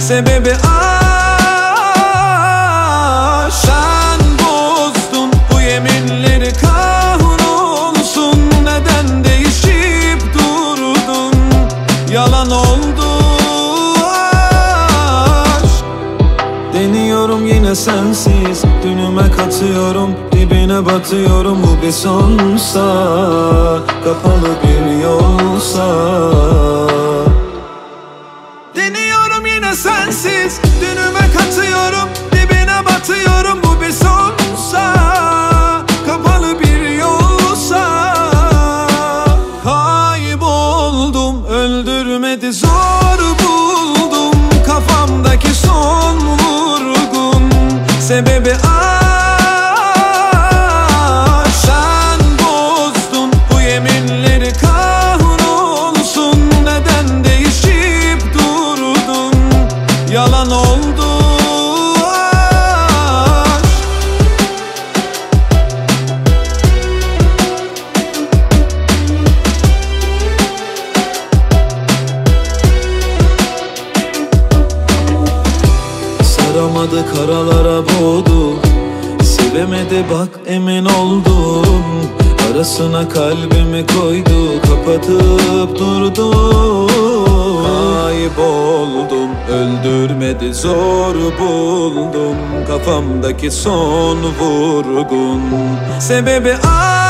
sebebi aşk. Sen bozdun bu yeminleri, kahrolsun. Neden değişip durdun? Yalan oldu aşk. Deniyorum yine sensiz, dünüme katıyorum, dibine batıyorum. Bu bir sonsa, kapalı bir yolsa. Deniyorum yine sensiz, dünüme katıyorum, dibine batıyorum. Bu bir sonsa, kapalı bir yolsa. Kayboldum, öldürmedi, zor buldum. Kafamdaki son vurgun, sebebi aşk. Sen bozdun bu yeminleri, kahrolsun. Neden değişip durdun? Yalan oldu aşk. Saramadı, karalara boğdu, sevemedi bak emin oldum. Arasına kalbimi koydu, kapatıp durdu. Kayboldum, öldürmedi, zor buldum. Kafamdaki son vurgun, sebebi aşk.